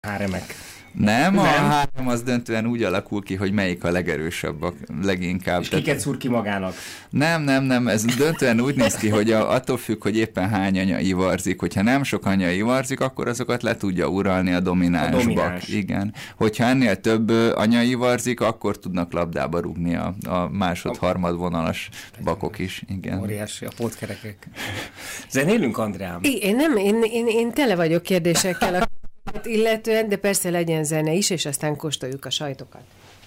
Háremek. Nem, a hárem az döntően úgy alakul ki, hogy melyik a legerősebb, a leginkább. És kiket szúr ki magának? Nem, ez döntően úgy néz ki, hogy attól függ, hogy éppen hány anya ivarzik. Hogyha nem sok anya ivarzik, akkor azokat le tudja uralni a domináns bak. Igen. Hogyha ennél több anya ivarzik, akkor tudnak labdába rúgni a másod-harmad vonalas bakok is. Igen. Óriási, a pótkerekek. Zenélünk, Andrám? Én tele vagyok kérdésekkel illetően, de persze legyen zene is, és aztán kóstoljuk a sajtokat.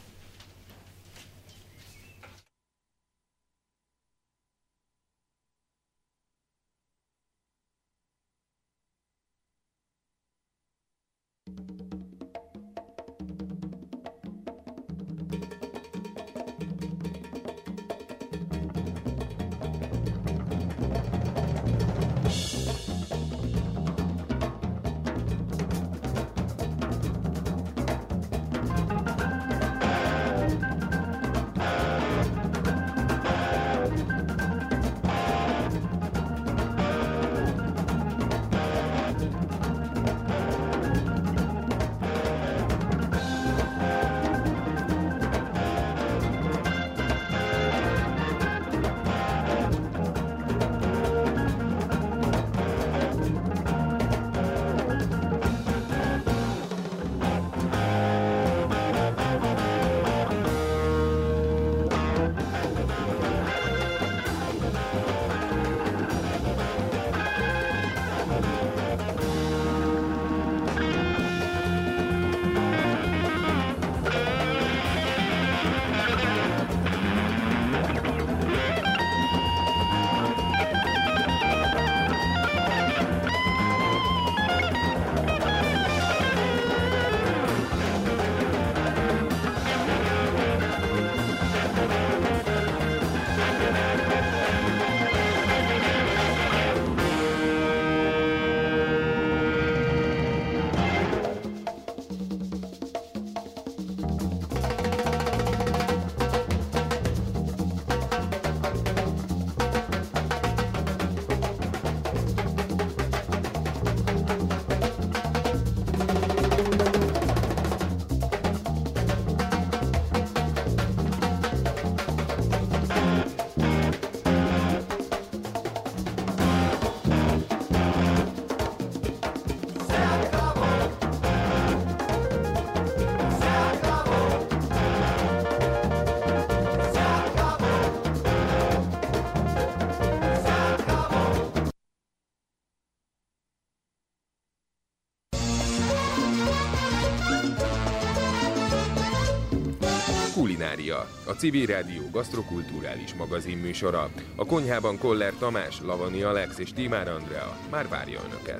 Kulinária, a Civil Rádió gasztrokulturális magazinműsora. A konyhában Koller Tamás, Lavani Alex és Tímár Andrea már várja Önöket.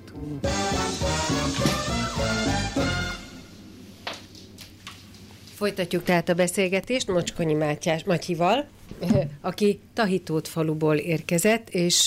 Folytatjuk tehát a beszélgetést Mocskonyi Matyival, aki Tahitót faluból érkezett, és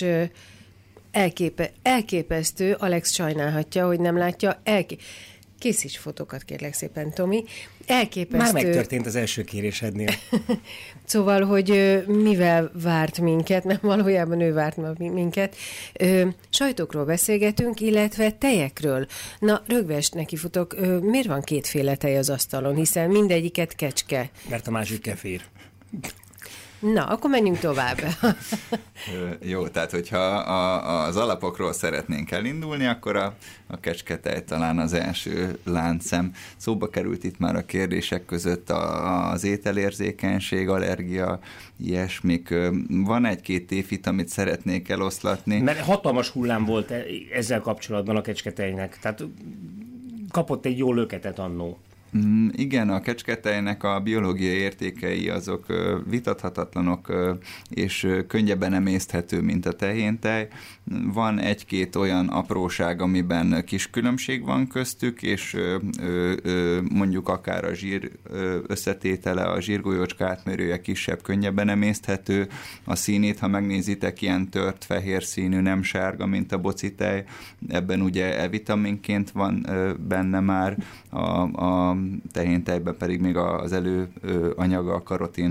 elképesztő, Alex sajnálhatja, hogy nem látja, készíts fotókat, kérlek szépen, Tomi. Elképesztő. Már megtörtént az első kérésednél. Szóval, hogy mivel várt minket, mert valójában ő várt minket. Sajtokról beszélgetünk, illetve tejekről. Na, rögvest nekifutok, miért van kétféle tej az asztalon, hiszen mindegyiket kecske? Mert a másik kefir. Na, akkor menjünk tovább. Jó, tehát hogyha az alapokról szeretnénk elindulni, akkor a kecsketej talán az első láncszem. Szóba került itt már a kérdések között az ételérzékenység, allergia, ilyesmik. Van egy-két tévhit, amit szeretnék eloszlatni. Mert hatalmas hullám volt ezzel kapcsolatban a kecsketejnek. Tehát kapott egy jó löketet annó. Igen, a kecsketejnek a biológiai értékei azok vitathatatlanok, és könnyebben emészthető, mint a tehéntej. Van egy-két olyan apróság, amiben kis különbség van köztük, és mondjuk akár a zsír összetétele, a zsírgolyócska átmérője kisebb, könnyebben emészthető. A színét, ha megnézitek, ilyen tört fehér színű, nem sárga, mint a bocitej. Ebben ugye E-vitaminként van benne már, a tehéntejben pedig még az előanyaga, a karotin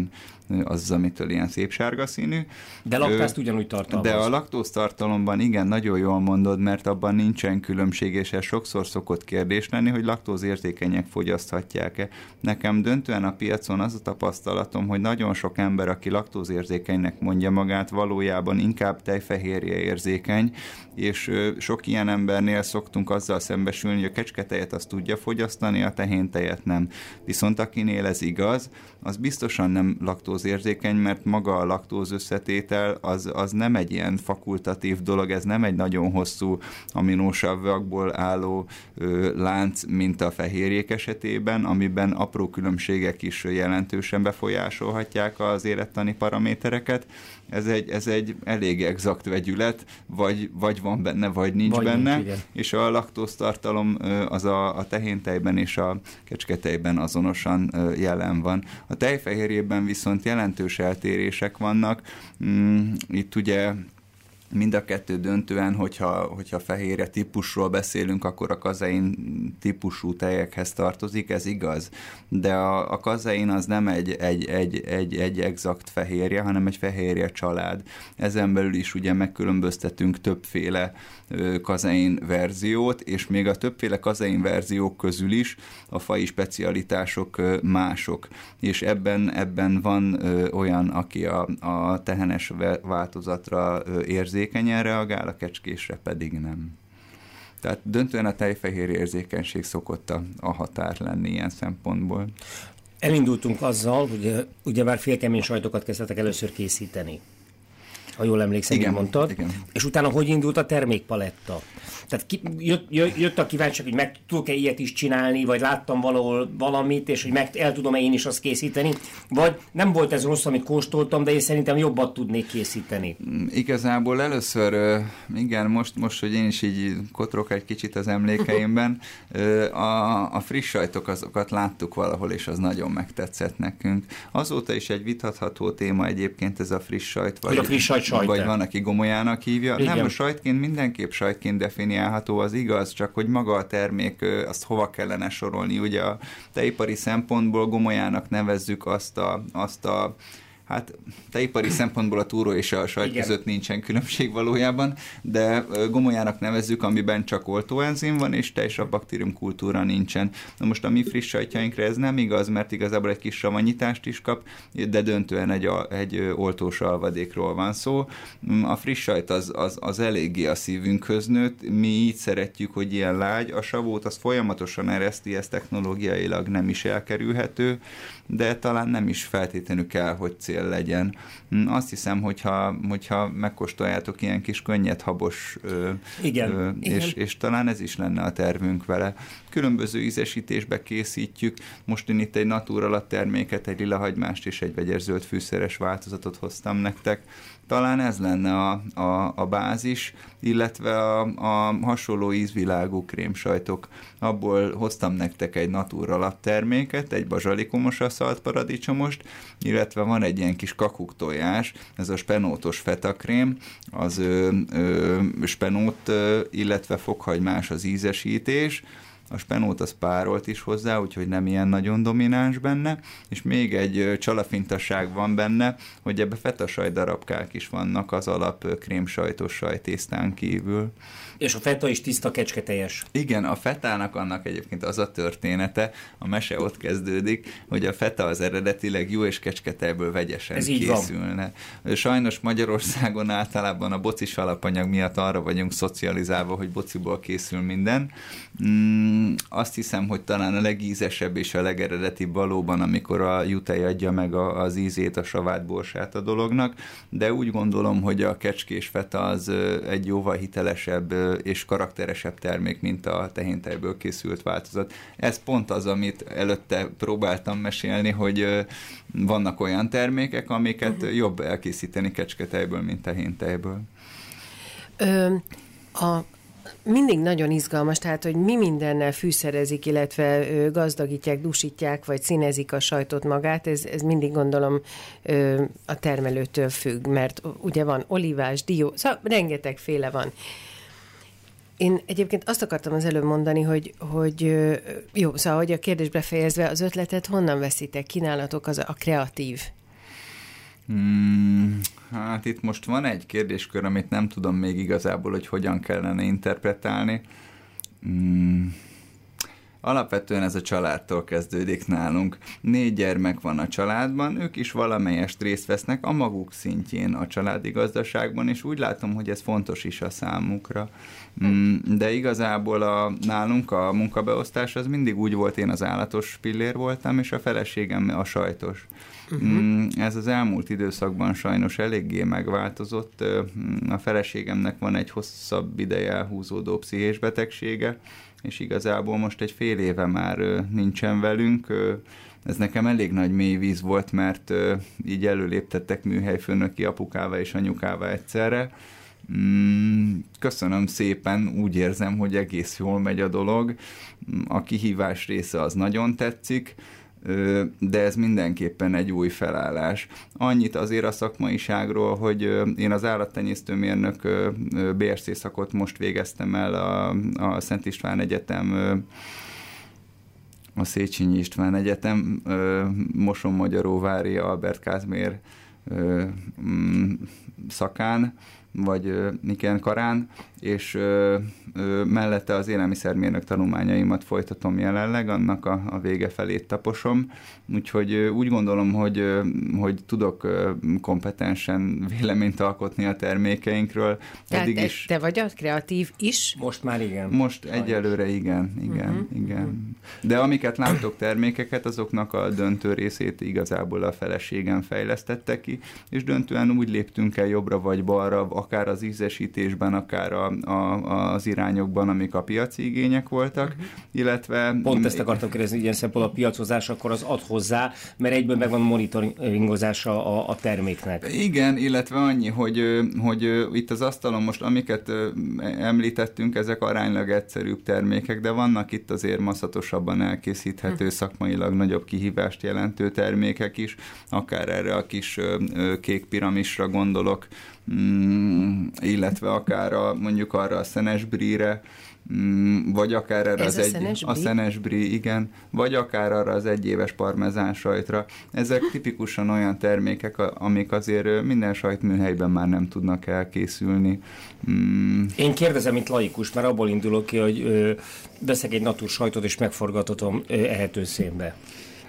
az, amitől ilyen szép sárga színű. De laktázt ugyanúgy tartalmaz. De a laktóztartalomban igen, nagyon jól mondod, mert abban nincsen különbség, és ez sokszor szokott kérdés lenni, hogy laktózérzékenyek fogyaszthatják-e. Nekem döntően a piacon az a tapasztalatom, hogy nagyon sok ember, aki laktózérzékenynek mondja magát, valójában inkább tejfehérje érzékeny, és sok ilyen embernél szoktunk azzal szembesülni, hogy a kecsketejet azt tudja fogyasztani, a tehéntejet nem. Viszont akinél ez igaz, az biztosan nem laktózérzékeny, mert maga a laktóz összetétel az nem egy ilyen fakultatív dolog, ez nem egy nagyon hosszú aminósavakból álló lánc, mint a fehérjék esetében, amiben apró különbségek is jelentősen befolyásolhatják az élettani paramétereket. Ez egy elég exakt vegyület, vagy van benne, vagy nincs benne, és a laktóztartalom az a tehéntejben és a kecsketejben azonosan jelen van. A tejfehérjében viszont jelentős eltérések vannak. Itt ugye mind a kettő döntően, hogyha fehérje típusról beszélünk, akkor a kazein típusú tejekhez tartozik, ez igaz. De a kazein az nem egy exakt fehérje, hanem egy fehérje család. Ezen belül is ugye megkülönböztetünk többféle kazein verziót, és még a többféle kazein verziók közül is a faji specialitások mások. És ebben van olyan, aki a tehenes változatra érzékenyen reagál, a kecskésre pedig nem. Tehát döntően a tejfehér érzékenység szokott a határ lenni ilyen szempontból. Elindultunk azzal, hogy ugyebár félkemény sajtokat kezdtetek először készíteni. Ha jól emlékszem, igen, mondtad. Igen. És utána hogy indult a termékpaletta? Tehát jött a kíváncsiak, hogy meg tudok-e ilyet is csinálni, vagy láttam valahol valamit, és hogy el tudom-e én is azt készíteni, vagy nem volt ez rossz, amit kóstoltam, de én szerintem jobbat tudnék készíteni. Igazából először, igen, most, hogy én is így kotrok egy kicsit az emlékeimben, a friss sajtok azokat láttuk valahol, és az nagyon megtetszett nekünk. Azóta is egy vitatható téma egyébként ez a friss sajt, vagy a friss sajt vagy van, aki gomolyának hívja. Igen. Nem, a sajtként mindenképp sajtként definiálható, az igaz, csak hogy maga a termék, azt hova kellene sorolni. Ugye a tejipari szempontból gomolyának nevezzük azt a hát tejipari szempontból a túró és a sajt között nincsen különbség valójában, de gomolyának nevezzük, amiben csak oltóenzim van, és teljes baktériumkultúra nincsen. Na most a mi friss sajtjainkra ez nem igaz, mert igazából egy kis savanyítást is kap, de döntően egy oltós alvadékról van szó. A friss sajt az eléggé a szívünkhöz nőtt, mi így szeretjük, hogy ilyen lágy, a savót az folyamatosan ereszti, ez technológiailag nem is elkerülhető, de talán nem is feltétlenül kell, hogy cél legyen. Azt hiszem, hogyha megkóstoljátok ilyen kis könnyed habos, és talán ez is lenne a tervünk vele. Különböző ízesítésbe készítjük. Most én itt egy Naturalat terméket, egy lilahagymást és egy vegyes-zöld fűszeres változatot hoztam nektek. Talán ez lenne a bázis, illetve a hasonló ízvilágú krémsajtok. Abból hoztam nektek egy Naturalat terméket, egy bazsalikomos aszalt paradicsomost, illetve van egy ilyen kis kakuktojás, ez a spenótos fetakrém, az spenót, illetve fokhagymás az ízesítés. A spenót az párolt is hozzá, úgyhogy nem ilyen nagyon domináns benne, és még egy csalafintasság van benne, hogy ebbe fetasajt darabkák is vannak az alap krémsajtos sajtésztán kívül. És a feta is tiszta kecsketeljes. Igen, a fetának annak egyébként az a története, a mese ott kezdődik, hogy a feta az eredetileg jó és kecsketejből vegyesen készülne. Sajnos Magyarországon általában a bocis alapanyag miatt arra vagyunk szocializálva, hogy bociból készül minden. Azt hiszem, hogy talán a legízesebb és a legeredetibb valóban, amikor a jutej adja meg az ízét, a savát, borsát a dolognak, de úgy gondolom, hogy a kecskés feta az egy jóval hitelesebb és karakteresebb termék, mint a tehéntejből készült változat. Ez pont az, amit előtte próbáltam mesélni, hogy vannak olyan termékek, amiket jobb elkészíteni kecsketejből, mint tehéntejből. Mindig nagyon izgalmas, tehát, hogy mi mindennel fűszerezik, illetve gazdagítják, dúsítják, vagy színezik a sajtot magát, ez mindig gondolom a termelőtől függ, mert ugye van olívás, dió, szóval rengetegféle van. Én egyébként azt akartam az előbb mondani, hogy jó, szóval, hogy a kérdés befejezve, az ötletet honnan veszitek? Kínálatok az a kreatív? Hát itt most van egy kérdéskör, amit nem tudom még igazából, hogy hogyan kellene interpretálni. Alapvetően ez a családtól kezdődik nálunk. 4 gyermek van a családban, ők is valamelyest részt vesznek a maguk szintjén a családi gazdaságban, és úgy látom, hogy ez fontos is a számukra. De igazából nálunk a munkabeosztás az mindig úgy volt, én az állatos pillér voltam, és a feleségem a sajtos. Ez az elmúlt időszakban sajnos eléggé megváltozott. A feleségemnek van egy hosszabb ideje elhúzódó pszichés betegsége, és igazából most egy fél éve már nincsen velünk. Ez nekem elég nagy mélyvíz volt, mert így előléptettek műhelyfőnöki apukává és anyukává egyszerre. Köszönöm szépen, úgy érzem, hogy egész jól megy a dolog. A kihívás része az nagyon tetszik, de ez mindenképpen egy új felállás. Annyit azért a szakmaiságról, hogy én az állattenyésztőmérnök BSc szakot most végeztem el a Szent István Egyetem, a Széchenyi István Egyetem Moson-Magyaróvári Albert Kázmér szakán, vagy igen, karán, és mellette az élelmiszermérnök tanulmányaimat folytatom jelenleg, annak a vége felét taposom, úgyhogy úgy gondolom, hogy tudok kompetensen véleményt alkotni a termékeinkről. Tehát te vagy a kreatív is? Most már igen. Most egyelőre igen. De amiket látok termékeket, azoknak a döntő részét igazából a feleségem fejlesztette ki, és döntően úgy léptünk el jobbra vagy balra, akár az ízesítésben, akár az irányokban, amik a piaci igények voltak, illetve... Pont ezt akartam kérdezni, ilyen szempontból a piacozás, akkor az ad hozzá, mert egyből megvan a monitoringozása a terméknek. Igen, illetve annyi, hogy itt az asztalon most, amiket említettünk, ezek aránylag egyszerűbb termékek, de vannak itt azért maszatosabban elkészíthető, szakmailag nagyobb kihívást jelentő termékek is, akár erre a kis kék piramisra gondolok, illetve akár mondjuk arra a szenes brie-re, vagy akár erre a szenes brie, igen, vagy akár arra az 1 éves parmezán sajtra. Ezek tipikusan olyan termékek, amik azért minden sajtműhelyben már nem tudnak elkészülni. Én kérdezem, mint laikus, mert abból indulok ki, hogy veszek egy natur sajtot és megforgatatom ehető szénbe.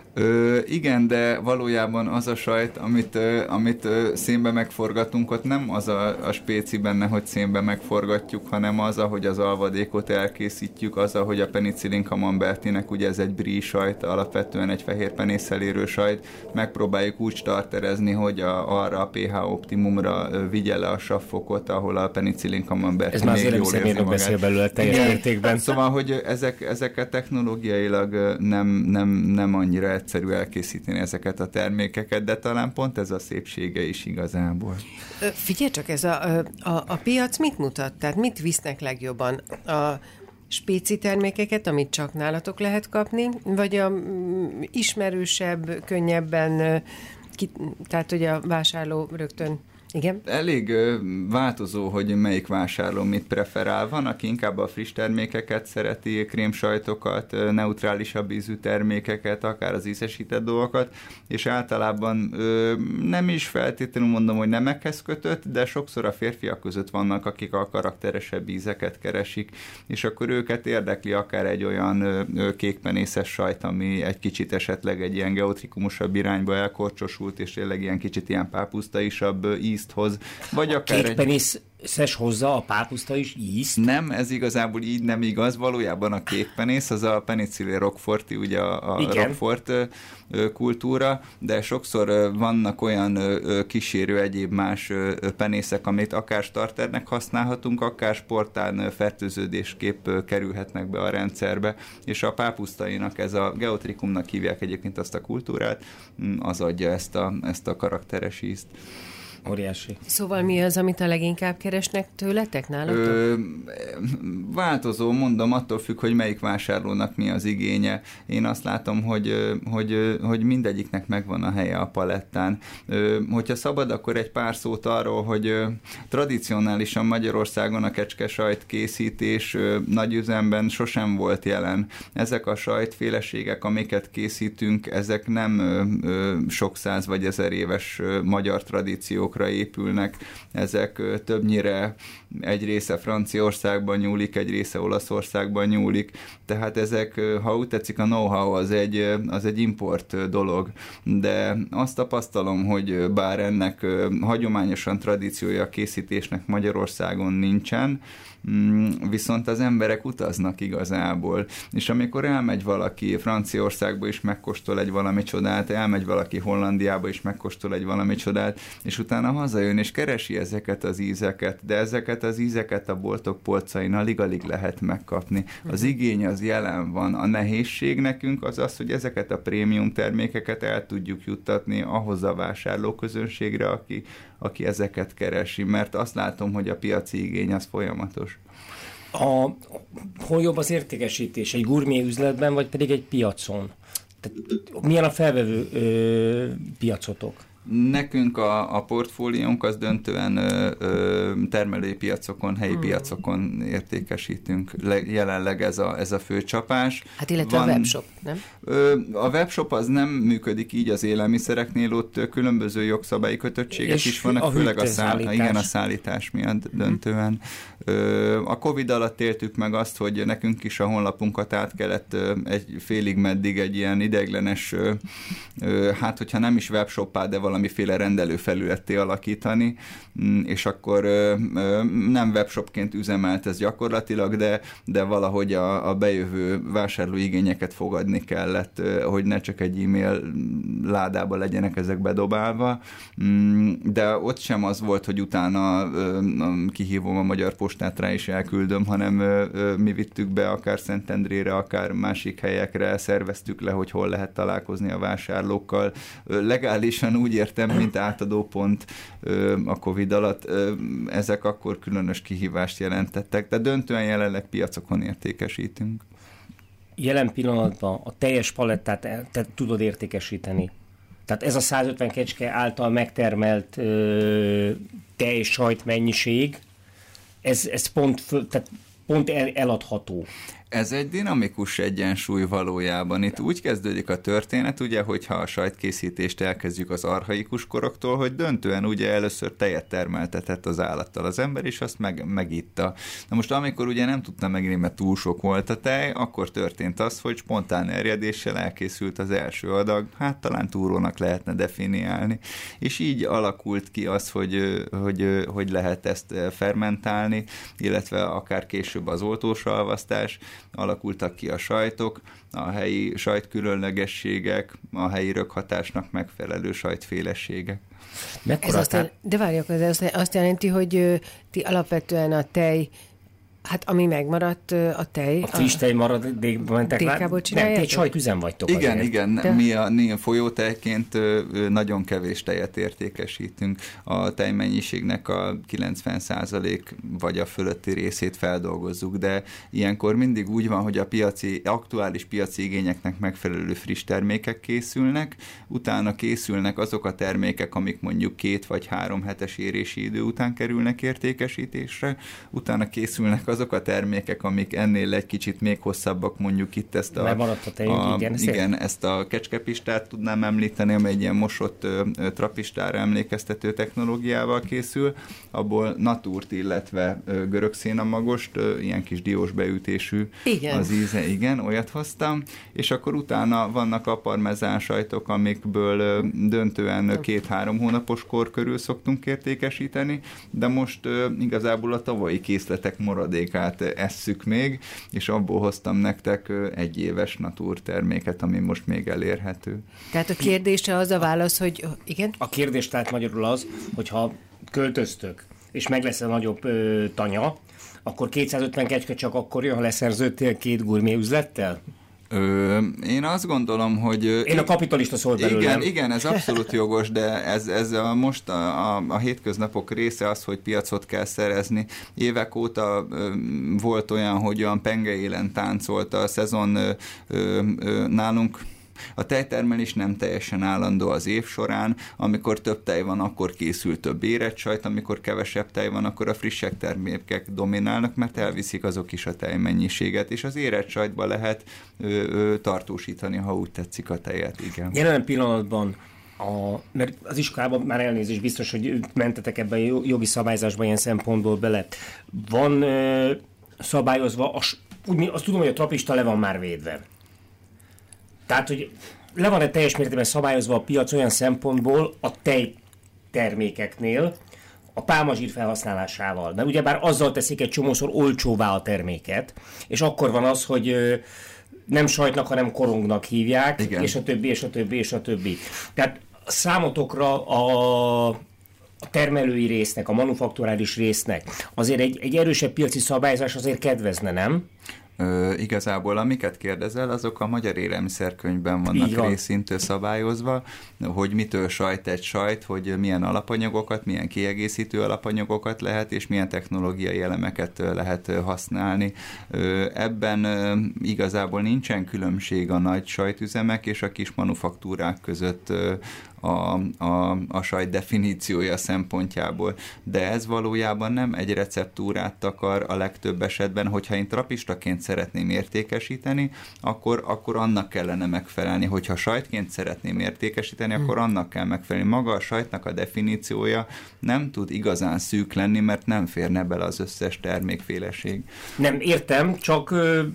Igen, de valójában az a sajt, amit szénbe megforgatunk, ott nem az a spéci benne, hogy szénbe megforgatjuk, hanem az, ahogy az alvadékot elkészítjük, az, ahogy a penicillin camembertinek, ugye ez egy brie sajt, alapvetően egy fehér penésszel érő sajt, megpróbáljuk úgy starterezni, hogy arra a pH optimumra vigye le a savfokot, ahol a penicillin camembert ez még jól érzi magát. Beszél belőle teljes mértékben. Szóval, hogy ezeket technológiailag nem annyira egyszerű elkészíteni ezeket a termékeket, de talán pont ez a szépsége is igazából. Figyelj csak, ez a piac mit mutat? Tehát mit visznek legjobban? A spéci termékeket, amit csak nálatok lehet kapni, vagy a ismerősebb, könnyebben, tehát hogy a vásárló rögtön... Igen. Elég változó, hogy melyik vásárló mit preferál. Van, aki inkább a friss termékeket szereti, krémsajtokat, neutrálisabb ízű termékeket, akár az ízesített dolgokat, és általában nem is feltétlenül mondom, hogy nemekhez kötött, de sokszor a férfiak között vannak, akik a karakteresebb ízeket keresik, és akkor őket érdekli akár egy olyan kékpenészes sajt, ami egy kicsit esetleg egy ilyen geotrikumosabb irányba elkorcsosult, és tényleg ilyen kicsit ilyen pápusztaisabb ízt hoz, vagy akár kékpenészes hozza a pápuszta is ízt? Nem, ez igazából így nem igaz. Valójában a kékpenész, az a penicillin roqueforti, ugye a Roquefort kultúra, de sokszor vannak olyan kísérő egyéb más penészek, amit akár starternek használhatunk, akár sportán fertőződésképp kerülhetnek be a rendszerbe, és a pápusztainak, ez a geotrikumnak hívják egyébként azt a kultúrát, az adja ezt a karakteres ízt. Óriási. Szóval mi az, amit a leginkább keresnek tőletek nálatok? Változó, mondom, attól függ, hogy melyik vásárlónak mi az igénye. Én azt látom, hogy mindegyiknek megvan a helye a palettán. Hogyha szabad, akkor egy pár szót arról, hogy tradicionálisan Magyarországon a kecskesajt készítés nagy üzemben sosem volt jelen. Ezek a sajtféleségek, amiket készítünk, ezek nem sok száz vagy ezer éves magyar tradíciókra épülnek. Ezek többnyire egy része Franciaországban nyúlik, egy része Olaszországban nyúlik, tehát ezek, ha úgy tetszik, a know-how az egy import dolog, de azt tapasztalom, hogy bár ennek hagyományosan tradíciója a készítésnek Magyarországon nincsen, viszont az emberek utaznak igazából, és amikor elmegy valaki Franciaországba is megkóstol egy valami csodát, elmegy valaki Hollandiába is megkóstol egy valami csodát, és utána hazajön és keresi ezeket az ízeket, de ezeket az ízeket a boltok polcain alig-alig lehet megkapni. Az igény az jelen van. A nehézség nekünk az az, hogy ezeket a prémium termékeket el tudjuk juttatni ahhoz a vásárlóközönségre, aki ezeket keresi, mert azt látom, hogy a piaci igény az folyamatos. Hol jobb az értékesítés? Egy gurmé üzletben, vagy pedig egy piacon? Tehát, milyen a felvevő piacotok? Nekünk a portfóliónk az döntően termelői piacokon, helyi piacokon értékesítünk. Jelenleg ez a fő csapás. Hát illetve a webshop, nem? A webshop az nem működik így az élelmiszereknél, ott különböző jogszabályi kötöttségek és is vannak, főleg a szállítás miatt döntően. A Covid alatt éltük meg azt, hogy nekünk is a honlapunkat át kellett egy félig meddig egy ilyen ideiglenes, hát hogyha nem is webshoppá, de valamiféle rendelőfelületté alakítani, és akkor nem webshopként üzemelt ez gyakorlatilag, de valahogy a bejövő vásárlóigényeket fogadni kellett, hogy ne csak egy e-mail ládába legyenek ezek bedobálva, de ott sem az volt, hogy utána kihívom a Magyar Postát rá is elküldöm, hanem mi vittük be akár Szentendrére, akár másik helyekre, szerveztük le, hogy hol lehet találkozni a vásárlókkal. Legálisan úgy értem, mint átadópont a Covid alatt, ezek akkor különös kihívást jelentettek, de döntően jelenleg piacokon értékesítünk. Jelen pillanatban a teljes palettát te tudod értékesíteni. Tehát ez a 150 kecske által megtermelt tej sajt mennyiség, ez pont eladható. Ez egy dinamikus egyensúly valójában. Itt úgy kezdődik a történet, ugye, hogyha a sajtkészítést elkezdjük az archaikus koroktól, hogy döntően ugye először tejet termeltetett az állattal az ember, és azt megitta. Na most amikor ugye nem tudta meginni, mert túl sok volt a tej, akkor történt az, hogy spontán erjedéssel elkészült az első adag, hát talán túrónak lehetne definiálni. És így alakult ki az, hogy lehet ezt fermentálni, illetve akár később az oltós alvasztás, alakultak ki a sajtok, a helyi sajtkülönlegességek, a helyi röghatásnak megfelelő sajtféleségek. De várjak, ez azt jelenti, hogy ti alapvetően a tej, hát ami megmaradt, a tej... A friss tej maradékban mentek rá? Nem, ti egy sajtüzem vagytok. Igen. Mi a folyótejként nagyon kevés tejet értékesítünk. A tejmennyiségnek a 90% vagy a fölötti részét feldolgozzuk, de ilyenkor mindig úgy van, hogy a aktuális piaci igényeknek megfelelő friss termékek készülnek, utána készülnek azok a termékek, amik mondjuk 2 vagy 3 hetes érési idő után kerülnek értékesítésre, utána készülnek azok a termékek, amik ennél egy kicsit még hosszabbak, mondjuk itt ezt ezt a kecskepistát tudnám említeni, amely egy ilyen mosott trapistára emlékeztető technológiával készül, abból natúrt, illetve görög szénamagost, ilyen kis diós beütésű az íze, igen, olyat hoztam, és akkor utána vannak a parmezán sajtok, amikből döntően 2-3 hónapos kor körül szoktunk értékesíteni, de most igazából a tavalyi készletek maradékát esszük még, és abból hoztam nektek 1 éves natúr terméket, ami most még elérhető. Tehát a kérdésre az a válasz, hogy igen? A kérdés tehát magyarul az, hogyha költöztök, és meg lesz a nagyobb tanya, akkor 250 kecske csak akkor jön, ha leszerződtél 2 gurmé üzlettel? Én azt gondolom, hogy... Én a kapitalista szól belőlem. Igen, ez abszolút jogos, de ez most a hétköznapok része az, hogy piacot kell szerezni. Évek óta volt olyan, hogy olyan pengeélen táncolt a szezon nálunk. A tejtermelés nem teljesen állandó az év során, amikor több tej van, akkor készül több érett sajt, amikor kevesebb tej van, akkor a frissek termékek dominálnak, mert elviszik azok is a tejmennyiséget, és az érett sajtba lehet tartósítani, ha úgy tetszik a tejet, igen. Jelen pillanatban mert az iskolában már elnézést biztos, hogy mentetek ebbe a jogi szabályzásba ilyen szempontból bele. Van szabályozva, azt tudom, hogy a trapista le van már védve. Tehát, hogy le van-e teljes mértékben szabályozva a piac olyan szempontból a tejtermékeknél a pálmazsír felhasználásával. Mert ugyebár azzal teszik egy csomószor olcsóvá a terméket, és akkor van az, hogy nem sajtnak, hanem korongnak hívják, igen. És a többi, és a többi, és a többi. Tehát számotokra a termelői résznek, a manufakturális résznek azért egy erősebb piaci szabályozás azért kedvezne, nem? Igazából amiket kérdezel, azok a magyar élelmiszerkönyvben vannak részintől szabályozva, hogy mitől sajt egy sajt, hogy milyen alapanyagokat, milyen kiegészítő alapanyagokat lehet, és milyen technológiai elemeket lehet használni. Ebben igazából nincsen különbség a nagy sajtüzemek és a kis manufaktúrák között a sajt definíciója szempontjából, de ez valójában nem egy receptúrát takar a legtöbb esetben, hogyha én trapistaként szeretném értékesíteni, akkor annak kellene megfelelni, hogyha sajtként szeretném értékesíteni, akkor annak kell megfelelni. Maga a sajtnak a definíciója nem tud igazán szűk lenni, mert nem férne bele az összes termékféleség. Nem, értem, csak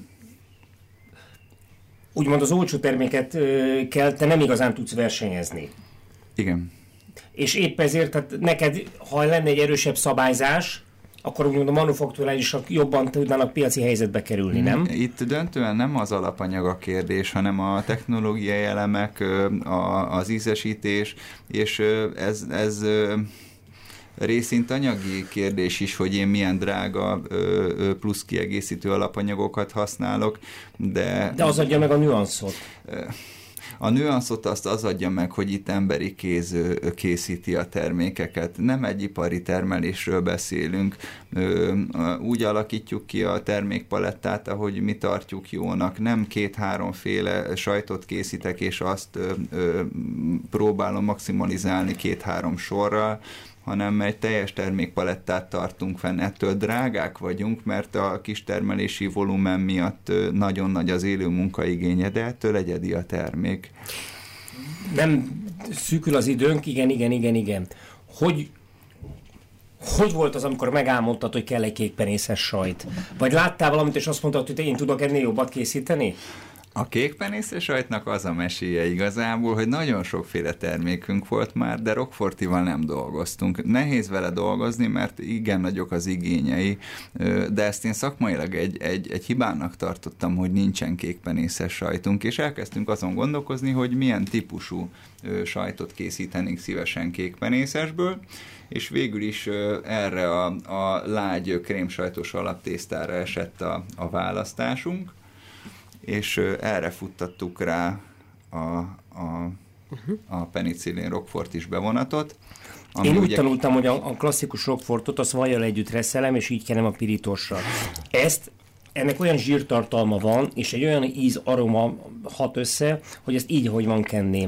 úgymond az olcsó terméket kell, te nem igazán tudsz versenyezni. Igen. És épp ezért, tehát neked, ha lenne egy erősebb szabályzás, akkor úgymond a manufakturálisok jobban tudnának piaci helyzetbe kerülni, nem? Itt döntően nem az alapanyag a kérdés, hanem a technológiai elemek, az ízesítés, és ez részint anyagi kérdés is, hogy én milyen drága plusz kiegészítő alapanyagokat használok, de az adja meg a nüanszot. A nüanszot az adja meg, hogy itt emberi kéz készíti a termékeket. Nem egy ipari termelésről beszélünk. Úgy alakítjuk ki a termékpalettát, ahogy mi tartjuk jónak. Nem 2-3 féle sajtot készítek, és azt próbálom maximalizálni 2-3 sorral, hanem egy teljes termékpalettát tartunk fenn. Ettől drágák vagyunk, mert a kistermelési volumen miatt nagyon nagy az élő munkaigénye, de ettől egyedi a termék. Nem szűkül az időnk, igen. Hogy volt az, amikor megálmodtad, hogy kell egy kékpenészes sajt? Vagy láttál valamit, és azt mondtad, hogy én tudok ennél jobbat készíteni? A kékpenészes sajtnak az a meséje igazából, hogy nagyon sokféle termékünk volt már, de Roquefortival nem dolgoztunk. Nehéz vele dolgozni, mert igen nagyok az igényei, de ezt én szakmailag egy hibának tartottam, hogy nincsen kékpenészes sajtunk, és elkezdtünk azon gondolkozni, hogy milyen típusú sajtot készítenénk szívesen kékpenészesből, és végül is erre a lágy krémsajtos alaptésztára esett a választásunk, és erre futtattuk rá a penicillin Roquefort is bevonatot. Én úgy tanultam, hogy a klasszikus Roquefortot azt vajjal együtt reszelem, és így kenem a pirítóssal. Ennek olyan zsírtartalma van, és egy olyan íz aroma hat össze, hogy ezt így, hogy van, kenném.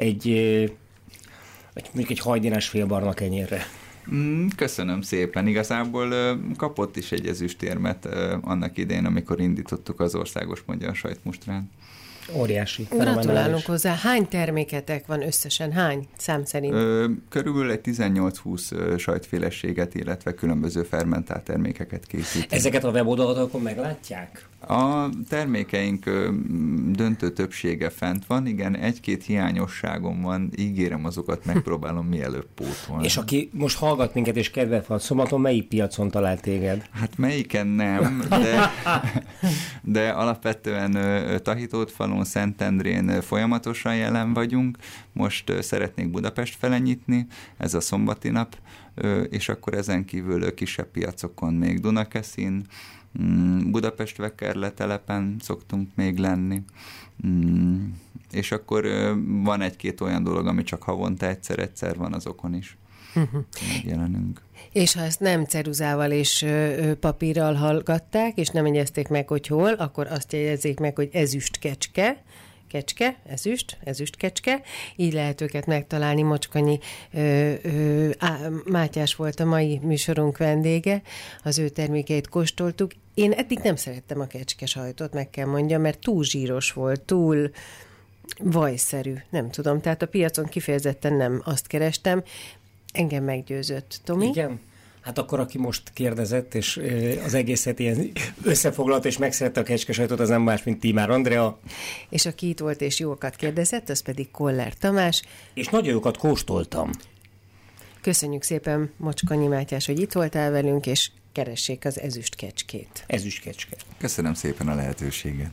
Mondjuk egy hajdinás félbarna kenyérre. Köszönöm szépen. Igazából kapott is egy ezüstérmet annak idején, amikor indítottuk az országos magyar sajtmustrát. Óriási. Gratulálunk hozzá. Hány terméketek van összesen? Hány szám szerint? Körülbelül egy 18-20 sajtféleséget, illetve különböző fermentált termékeket készítünk. Ezeket a weboldalakon meglátják? A termékeink döntő többsége fent van, igen, 1-2 hiányosságom van, ígérem, azokat megpróbálom mielőbb pótolni. És aki most hallgat minket és kedve van Szombaton, melyik piacon talált téged? Hát melyiken nem, de alapvetően Tahitótfalun, Szentendrén folyamatosan jelen vagyunk. Most szeretnék Budapest fele nyitni, ez a szombati nap, és akkor ezen kívül kisebb piacokon még Dunakeszin, Budapest-Vekkerle telepen szoktunk még lenni. És akkor van egy-két olyan dolog, ami csak havonta egyszer van, azokon is megjelenünk. És ha ezt nem ceruzával és papírral hallgatták, és nem jegyezték meg, hogy hol, akkor azt jegyezzék meg, hogy ezüst kecske, ezüst kecske, így lehet őket megtalálni. Mocskonyi Mátyás volt a mai műsorunk vendége, az ő termékeit kóstoltuk. Én eddig nem szerettem a kecskesajtot, meg kell mondjam, mert túl zsíros volt, túl vajszerű, nem tudom. Tehát a piacon kifejezetten nem azt kerestem. Engem meggyőzött. Tomi? Igen. Hát akkor, aki most kérdezett, és az egészet ilyen összefoglalt, és megszerette a kecskesajtot, az nem más, mint Tímár Andrea. És aki itt volt, és jókat kérdezett, az pedig Koller Tamás. És nagyon jókat kóstoltam. Köszönjük szépen, Mocskonyi Mátyás, hogy itt voltál velünk, és keressék az ezüst kecskét. Ezüst kecske. Köszönöm szépen a lehetőséget.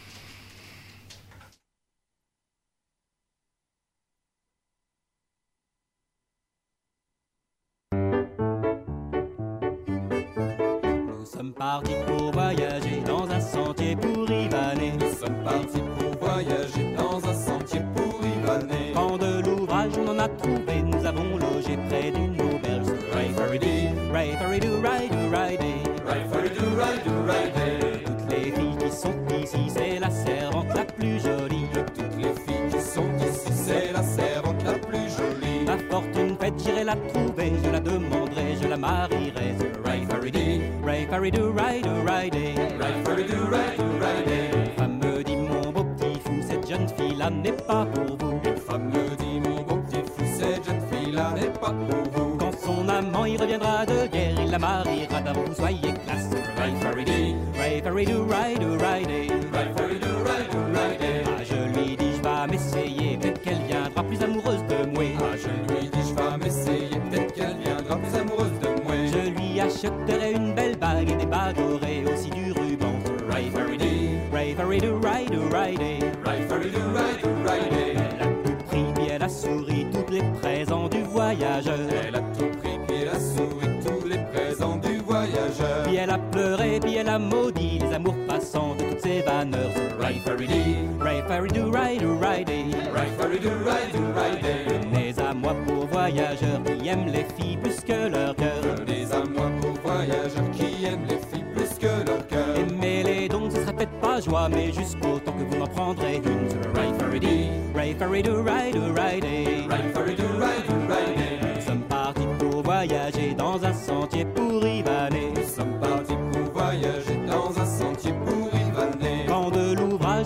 Partis pour voyager dans un sentier pour Ivaner. Nous sommes partis pour voyager dans un sentier pour Ivaner. Quand de l'ouvrage on en a trouvé, nous avons logé près d'une auberge. Ray-farry-dee, ray-farry-doo, ride-oo-ride-day. ray-farry-doo, ride-oo, ride-day. Toutes les filles qui sont ici, c'est la servante la plus jolie. Toutes les filles qui sont ici, c'est la servante la plus jolie. Ma fortune faite, j'irai la trouver, je la demanderai, je la marierai. Ray-farry-dee, ray-farry-doo, ride-oo-ride-day. ray-farry-doo, ride-oo, ride-day. Une femme me dit, mon beau petit fou, cette jeune fille-là n'est pas pour vous. Une femme me dit, mon beau petit fou, cette jeune fille-là n'est pas pour vous. Quand son amant y reviendra de guerre, il la mariera d'abord, vous soyez classe. Ray-farry-dee, ray-farry-doo, ride-oo-ride-day. ray-farry-doo, ride-oo, ride-day. Ah, je lui dis, je vais m'essayer, peut-être qu'elle viendra plus amoureuse de moi. Ah, je lui dis, je vais m'essayer, peut-être qu'elle viendra plus amoureuse de moi. Je lui achèterai une belle bague et des bagues dorées, aussi du ruban. Ray-farry-dee, ray-farry-doo, ride-oo-ride-day. ray-farry-doo, ride-oo, ride-day. Elle a tout pris, puis elle a souri, tous les présents du voyageur. Elle a tout pris, puis elle a souri, tous les présents du voyageur. Puis elle a pleuré, puis elle a maudit les amours passants de toutes ces vanneurs. Ray-farry-dee, ray-farry-doo, ride-oo-ride-day. ray-farry-doo, ride-oo, ride-day. Venez à moi pour voyageurs qui aiment les filles plus que leur cœur. Venez à moi pour voyageurs qui aiment les filles plus que leur cœur. Aimez-les donc, ce sera peut-être pas joie, mais jusqu'au temps que vous en prendrez une. Ray-farry-dee, ray-farry-doo, ride-oo-ride-day. ray-farry-doo, ride-oo, ride-day. Nous sommes partis pour voyager dans un sentier pour Ivaner. Nous sommes partis pour voyager